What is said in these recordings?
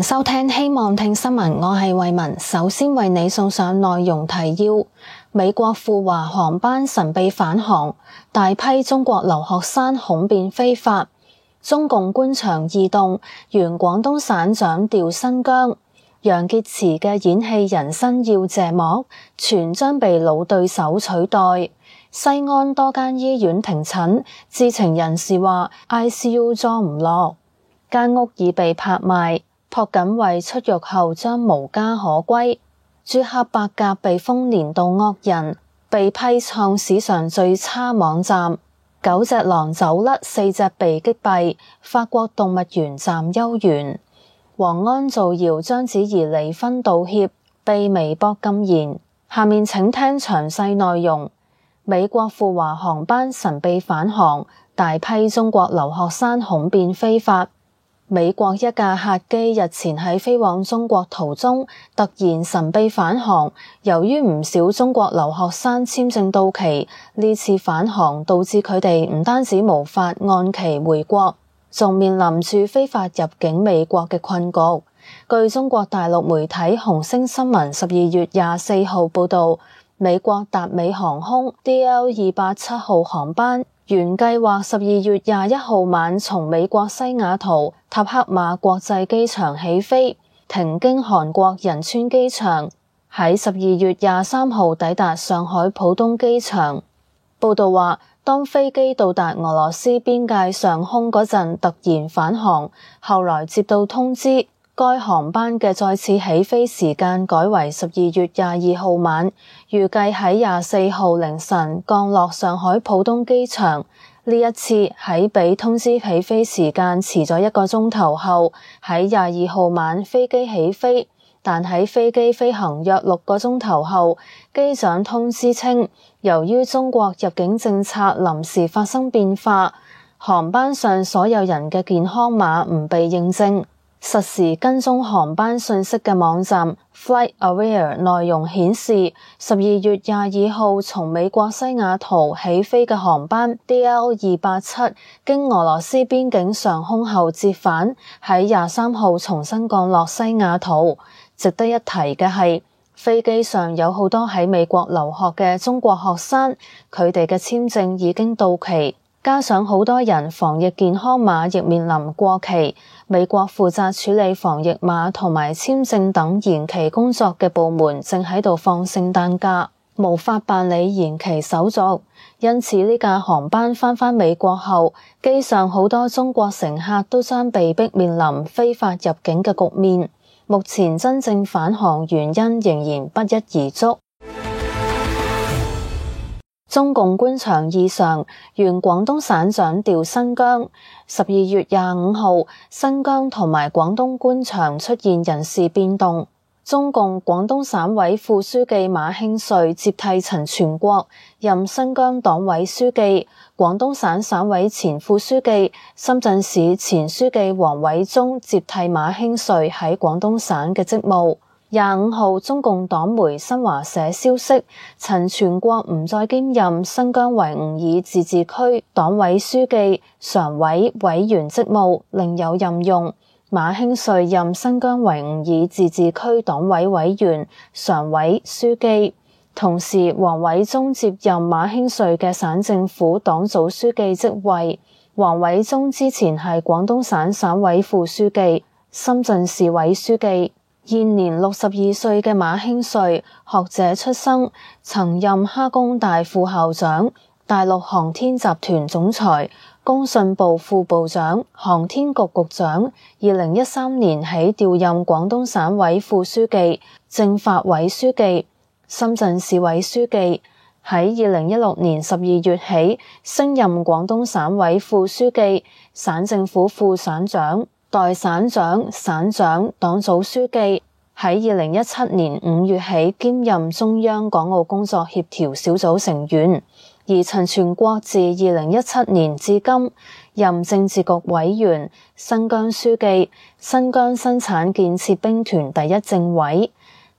收聽希望聽新聞，我係慧雯。首先為你送上內容提要：美國赴華航班神秘返航，大批中國留學生恐變非法；中共官場異動，原廣東省長調新疆；楊潔篪嘅演戲人生要謝幕，傳將被老對手取代；西安多間醫院停診，知情人士話 ICU 裝唔落；間屋已被拍賣，朴槿惠出獄後將無家可歸；朱克伯格被封年度惡人，被批創史上最差網站；9隻狼走甩，4隻被擊斃；法國動物園暫休園；黃安造謠章子怡離婚道歉，被微博禁言。下面請聽詳細內容。美國赴華航班神秘返航，大批中國留學生恐變非法。美國一架客機日前喺飛往中國途中突然神秘返航，由於唔少中國留學生簽證到期，呢次返航導致佢哋唔單止無法按期回國，仲面臨住非法入境美國嘅困局。據中國大陸媒體紅星新聞12月24號報道，美國達美航空 DL287 號航班原計劃12月21號晚從美國西雅圖塔克馬國際機場起飛，停經韓國仁川機場，喺12月23號抵達上海浦東機場。報道話，當飛機到達俄羅斯邊界上空嗰陣突然返航，後來接到通知，該航班嘅再次起飛時間改為12月22號晚，預計喺24號凌晨降落上海浦東機場。呢一次喺比通知起飛時間遲咗1個鐘頭後，喺22號晚飛機起飛，但喺飛機飛行約6個鐘頭後，機長通知稱，由於中國入境政策臨時發生變化，航班上所有人嘅健康碼唔被認證。實時跟蹤航班信息嘅網站 FlightAware 內容顯示，12月22號從美國西雅圖起飛嘅航班 DL287 經俄羅斯邊境上空後折返，喺23號重新降落西雅圖。值得一提嘅係，飛機上有好多喺美國留學嘅中國學生，佢哋嘅簽證已經到期，加上好多人防疫健康碼亦面臨過期，美國負責處理防疫碼同埋簽證等延期工作嘅部門正喺度放聖誕假，無法辦理延期手續。因此呢架航班返美國後，機上好多中國乘客都將被迫面臨非法入境嘅局面。目前真正返航原因仍然不一而足。中共官場異常，原廣東省長調新疆。12月25號，新疆同埋廣東官場出現人事變動。中共廣東省委副書記馬興瑞接替陳全國任新疆黨委書記，廣東省省委前副書記、深圳市前書記王偉忠接替馬興瑞喺廣東省嘅職務。25號，中共黨媒新華社消息，陳全國唔再兼任新疆維吾爾自治區黨委書記、常委、委員職務，另有任用。馬興瑞任新疆維吾爾自治區黨委委員、常委、書記。同時，王偉忠接任馬興瑞嘅省政府黨組書記職位。王偉忠之前係廣東省省委副書記、深圳市委書記。現年62歲嘅馬興瑞，學者出身，曾任哈工大副校長、大陸航天集團總裁、工信部副部長、航天局局長。2013年起調任廣東省委副書記、政法委書記、深圳市委書記。喺2016年12月起升任廣東省委副書記、省政府副省長、代省長、省長、黨組書記。喺2017年5月起兼任中央港澳工作協調小組成員。而陳全國自2017年至今任政治局委員、新疆書記、新疆生產建設兵團第1政委。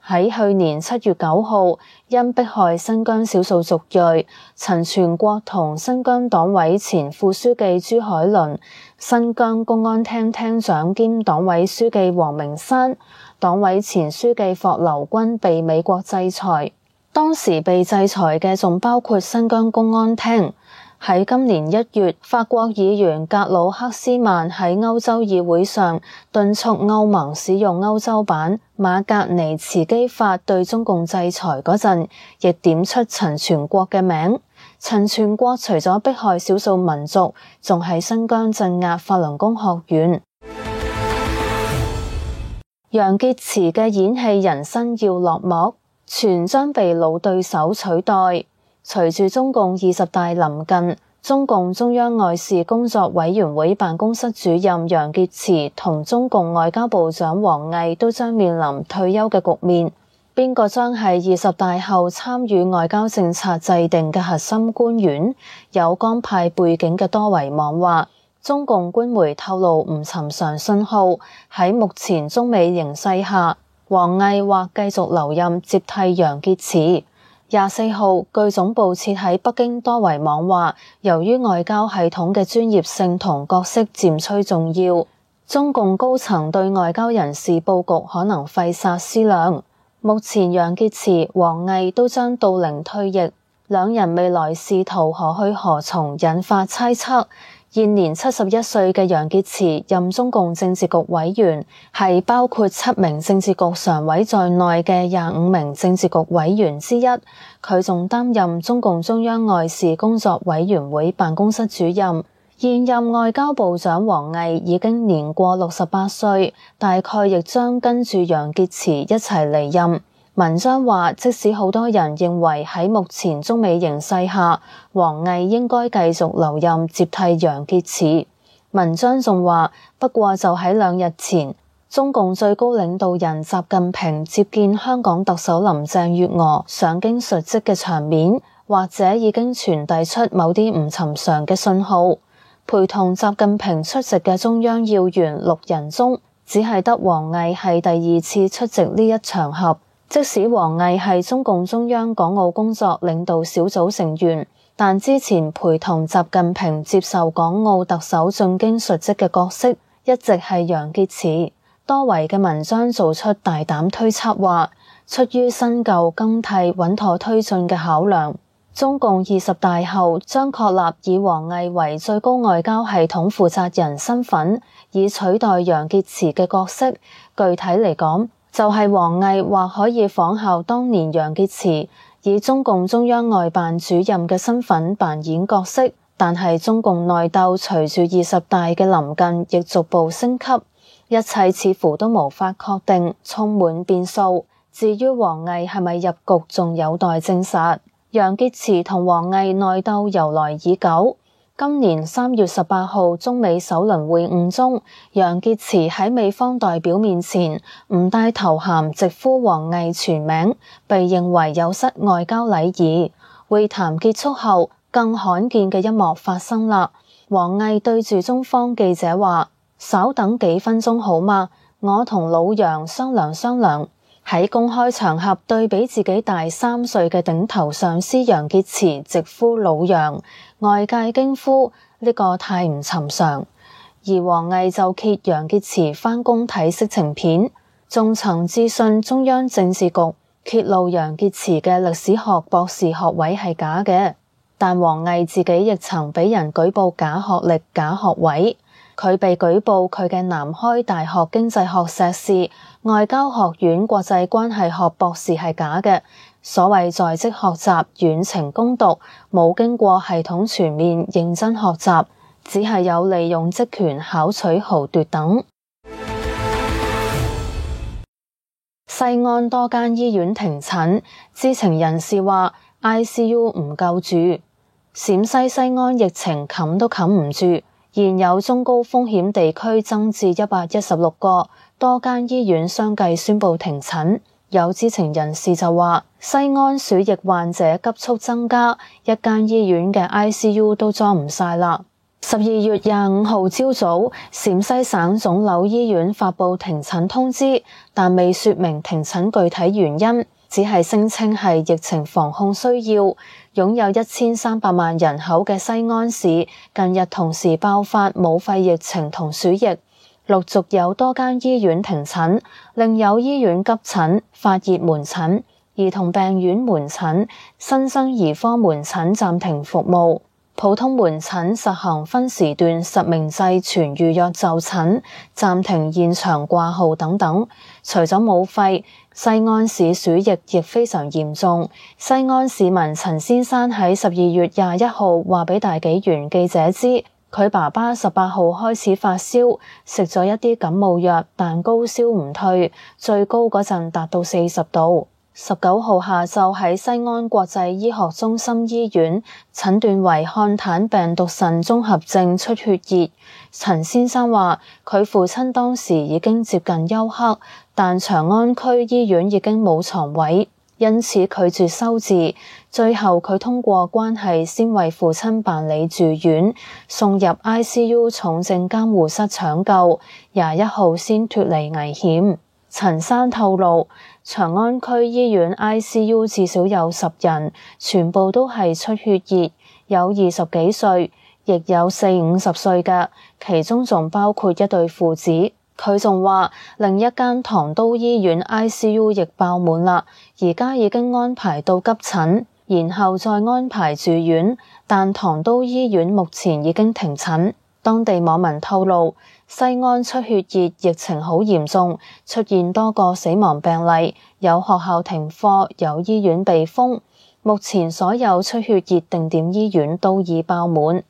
喺去年7月9號，因迫害新疆少數族裔，陳全國同新疆黨委前副書記朱海侖、新疆公安廳廳長兼黨委書記王明山、黨委前書記霍留軍被美國制裁。當時被制裁嘅仲包括新疆公安廳。喺今年1月，法國議員格魯克斯曼喺歐洲議會上敦促歐盟使用歐洲版馬格尼茨基法對中共制裁嗰陣，亦點出陳全國嘅名。陳全國除咗迫害少數民族，仲喺新疆鎮壓法輪功學院。楊潔篪嘅演戲人生要落幕，傳將被老對手取代。隨住中共20大臨近，中共中央外事工作委員會辦公室主任楊潔篪同中共外交部長王毅都將面臨退休嘅局面。邊個將係20大後參與外交政策制定嘅核心官員？有江派背景嘅多維網話，中共官媒透露唔尋常信號，喺目前中美形勢下，王毅或繼續留任接替楊潔篪。24號，據總部設喺北京多維網話，由於外交系統嘅專業性同角色漸趨重要，中共高層對外交人事佈局可能費煞思量。目前楊潔篪、王毅都將到齡退役，兩人未來仕途何去何從，引發猜測。現年71歲嘅楊潔篪任中共政治局委員，係包括7名政治局常委在內嘅25名政治局委員之一。佢仲擔任中共中央外事工作委員會辦公室主任。現任外交部長王毅已經年過68歲，大概亦將跟住楊潔篪一齊離任。文章話，即使好多人認為喺目前中美形勢下，王毅應該繼續留任接替楊潔篪。文章仲話，不過就喺2日前，中共最高領導人習近平接見香港特首林鄭月娥上京述職嘅場面，或者已經傳遞出某啲唔尋常嘅信號。陪同習近平出席嘅中央要員6人中，只係得王毅係第2次出席呢一場合。即使王毅係中共中央港澳工作領導小組成員，但之前陪同習近平接受港澳特首進京述職嘅角色，一直係楊潔篪。多維嘅文章做出大膽推測話，出於新舊更替穩妥推進嘅考量，中共20大後將確立以王毅為最高外交系統負責人身份，以取代楊潔篪嘅角色。具體嚟講，就係王毅或可以仿效當年楊潔篪，以中共中央外辦主任嘅身份扮演角色。但係中共內鬥隨住20大嘅臨近，亦逐步升級，一切似乎都無法確定，充滿變數。至於王毅係咪入局，仲有待證實。楊潔篪同王毅內鬥由來已久。今年3月18號中美首輪會晤中，楊潔篪喺美方代表面前唔帶頭銜，直呼王毅全名，被認為有失外交禮儀。會談結束後，更罕見嘅一幕發生啦。王毅對住中方記者話：稍等幾分鐘好嗎？我同老楊商量商量。喺公開場合對比自己大3歲嘅頂頭上司楊潔篪直呼老楊，外界驚呼呢個太唔尋常。而王毅就揭楊潔篪返工睇色情片，仲曾致信中央政治局揭露楊潔篪嘅歷史學博士學位係假嘅。但王毅自己亦曾俾人舉報假學歷、假學位。佢被舉報佢嘅南開大學經濟學碩士、外交學院國際關係學博士係假嘅。所謂在職學習遠程攻讀，冇經過系統全面認真學習，只係有利用職權巧取豪奪等。西安多間醫院停診，知情人士話 ICU 唔夠住。陝西西安疫情冚都冚唔住。現有中高風險地區增至116個，多間醫院相繼宣布停診。有知情人士就話，西安鼠疫患者急速增加，一間醫院嘅 ICU 都裝唔晒啦。 12月25號朝早，陝西省腫瘤醫院發布停診通知，但未說明停診具體原因，只係聲稱係疫情防控需要。擁有1300萬人口嘅西安市，近日同時爆發武肺疫情同鼠疫，陸續有多間醫院停診，另有醫院急診、發熱門診、兒童病院門診、新生兒科門診暫停服務。普通門診實行分時段實名制全預約就診，暫停現場掛號等等。除咗武肺，西安市鼠疫亦非常嚴重。西安市民陳先生喺12月21號話俾大紀元記者知，佢爸爸18號開始發燒，食咗一啲感冒藥，但高燒唔退，最高嗰陣達到40度。19號下晝喺西安國際醫學中心醫院診斷為漢坦病毒腎綜合症出血熱。陳先生話佢父親當時已經接近休克，但長安區醫院已經冇床位，因此拒絕收治。最後佢通過關係先為父親辦理住院，送入 ICU 重症監護室搶救，21號先脫離危險。陳生透露，長安區醫院 ICU 至少有10人，全部都係出血熱，有20幾歲，亦有40、50歲嘅，其中仲包括一對父子。佢仲話另一間唐都醫院 ICU 亦爆滿啦，而家已經安排到急診，然後再安排住院，但唐都醫院目前已經停診。當地網民透露，西安出血熱疫情好嚴重，出現多個死亡病例，有學校停課，有醫院被封。目前所有出血熱定點醫院都已爆滿。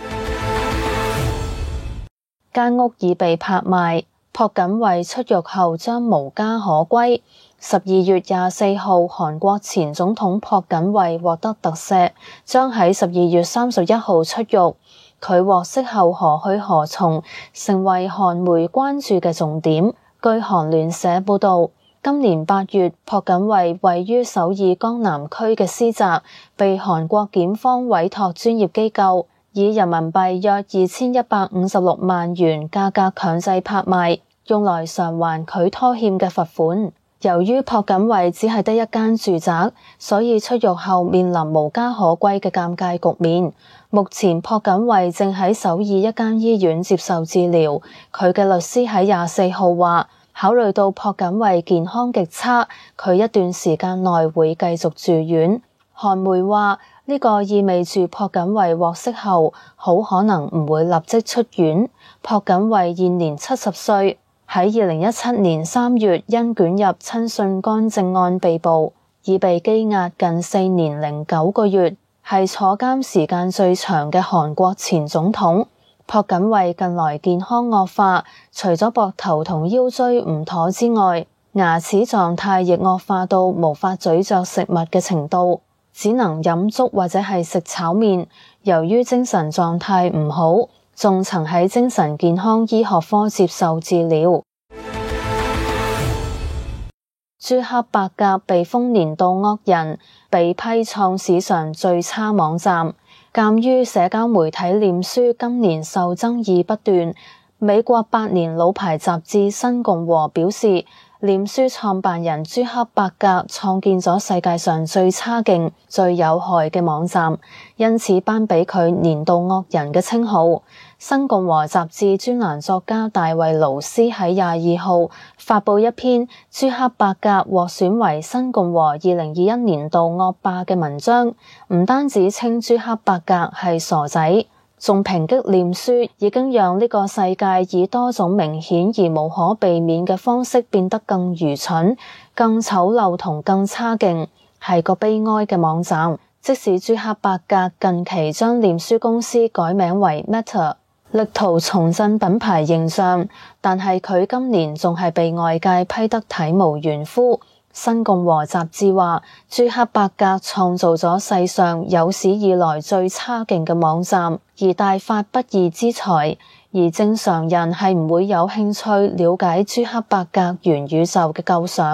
間屋已被拍賣，朴槿惠出獄後將無家可歸。12月24號，韓國前總統朴槿惠獲得特赦，將喺12月31號出獄。佢獲釋後何去何從，成為韓媒關注嘅重點。據韓聯社報道，今年8月，朴槿惠位於首爾江南區嘅私宅被韓國檢方委託專業機構以人民幣約2156萬元價格強制拍賣，用來償還佢拖欠嘅罰款。由於朴槿惠只係得一間住宅，所以出獄後面臨無家可歸嘅尷尬局面。目前朴槿惠正喺首爾一間醫院接受治療。佢嘅律師喺24號話，考慮到朴槿惠健康極差，佢一段時間內會繼續住院。韓媒話呢個意味住朴槿惠獲釋後好可能唔會立即出院。朴槿惠現年70歲。喺2017年3月因捲入親信干政案被捕，已被羈押近4年零9個月，係坐監時間最長嘅韓國前總統。朴槿惠近來健康惡化，除咗膊頭同腰椎唔妥之外，牙齒狀態亦惡化到無法咀嚼食物嘅程度，只能飲粥或者係食炒麵。由於精神狀態唔好，仲曾喺精神健康醫學科接受治療。朱克伯格被封年度惡人，被批創史上最差網站。鑑於社交媒體臉書今年受爭議不斷，美國百年老牌雜誌《新共和》表示，臉書創辦人朱克伯格創建咗世界上最差勁、最有害嘅網站，因此頒俾佢年度惡人嘅稱號。新共和雜誌專欄作家大衛勞斯喺22號發佈一篇朱克伯格獲選為新共和2021年度惡霸嘅文章，唔單止稱朱克伯格係傻仔，仲抨擊臉書已經讓呢個世界以多種明顯而無可避免嘅方式變得更愚蠢、更醜陋同更差勁，係個悲哀嘅網站。即使朱克伯格近期將臉書公司改名為 Meta，力圖重振品牌形象，但係佢今年仲係被外界批得體無完膚。新共和雜誌話，朱克伯格創造咗世上有史以來最差勁嘅網站，而大發不義之財，而正常人係唔會有興趣了解朱克伯格元宇宙嘅構想。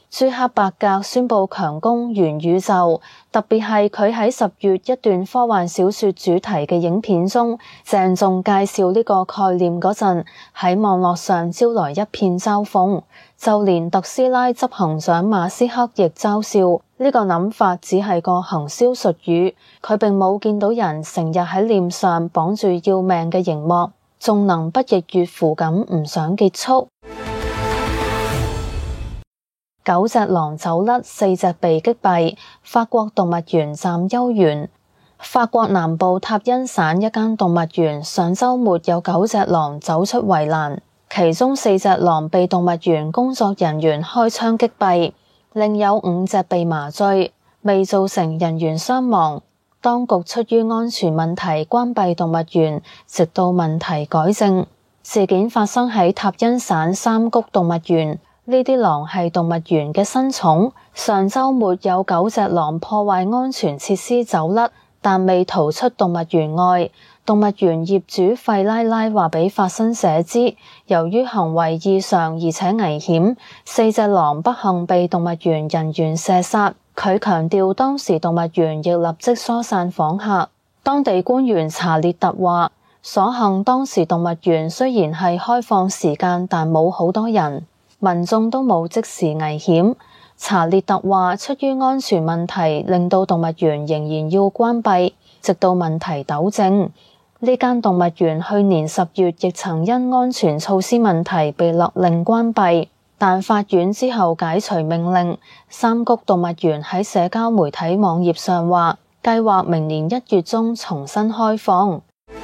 朱克伯格宣布強攻元宇宙，特別係佢喺10月一段科幻小說主題嘅影片中鄭重介紹呢個概念嗰陣，喺網絡上招來一片嘲諷，就連特斯拉執行長馬斯克亦嘲笑呢個諗法只係個行銷術語，佢並冇見到人成日喺臉上綁住要命嘅熒幕，仲能不亦樂乎咁唔想結束。9隻狼走甩，4隻被擊斃，法國動物園暫休園。法國南部塔恩省一間動物園上週末有9隻狼走出圍欄，其中4隻狼被動物園工作人員開槍擊斃，另有5隻被麻醉，未造成人員傷亡。當局出於安全問題關閉動物園，直到問題改正。事件發生喺塔恩省三谷動物園。呢啲狼係動物園嘅新寵，上週末有9隻狼破壞安全設施走甩，但未逃出動物園外。動物園業主費拉拉話俾法新社知，由於行為異常而且危險，4隻狼不幸被動物園人員射殺。佢強調當時動物園亦立即疏散訪客。當地官員查列特話，所幸當時動物園雖然係開放時間，但冇好多人。民眾都冇即時危險。查列特話，出於安全問題，令到動物園仍然要關閉，直到問題糾正。呢間動物園去年10月亦曾因安全措施問題被勒令關閉，但法院之後解除命令。三谷動物園喺社交媒體網頁上話，計劃明年1月中重新開放。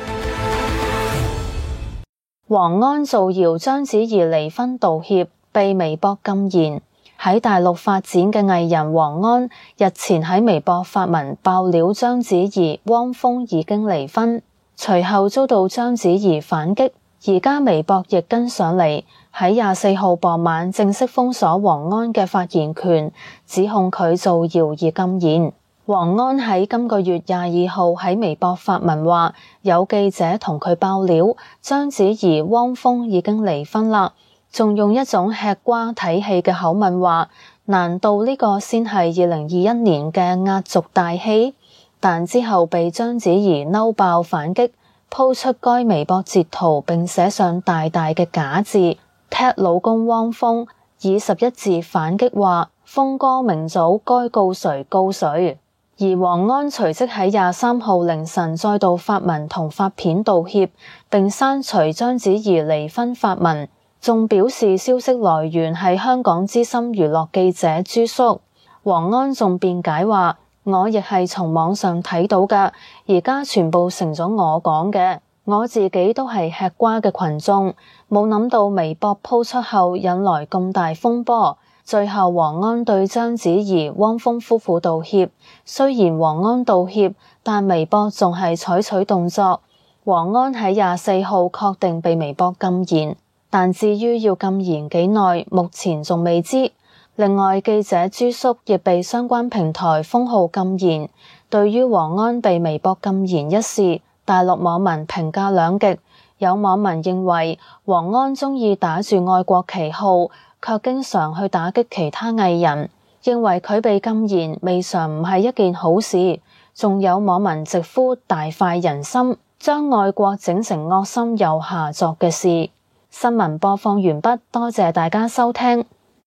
黃安造謠章子怡離婚道歉，被微博禁言。喺大陸發展嘅藝人黃安日前喺微博發文爆料章子怡、汪峰已經離婚，隨後遭到章子怡反擊，而家微博亦跟上嚟，喺24號傍晚正式封鎖黃安嘅發言權，指控佢造謠而禁言。黃安喺今個月22號喺微博發文話，有記者同佢爆料章子怡、汪峰已經離婚啦。仲用一種吃瓜睇戲嘅口吻話，難道呢個先係2021年嘅壓軸大戲？但之後被章子怡嬲爆反擊，鋪出該微博截圖並寫上大大嘅假字，踢老公汪峰，以11字反擊話，峰哥明早該告誰告誰。而黃安隨即喺23號凌晨再度發文同發片道歉，並刪除章子怡離婚發文。仲表示消息來源係香港資深娛樂記者朱叔。黃安仲辯解話，我亦係從網上睇到㗎，而家全部成咗我講嘅，我自己都係吃瓜嘅群眾，冇諗到微博鋪出後引來咁大風波。最後黃安對章子怡、汪峰夫婦道歉，雖然黃安道歉，但微博仲係採取動作。黃安喺24號確定被微博禁言。但至於要禁言幾耐，目前仲未知。另外，記者朱叔亦被相關平台封號禁言。對於黃安被微博禁言一事，大陸網民評價兩極。有網民認為黃安鍾意打住愛國旗號，卻經常去打擊其他藝人，認為佢被禁言未嘗唔係一件好事。仲有網民直呼大快人心，將愛國整成惡心又下作嘅事。新聞播放完畢，多謝大家收聽。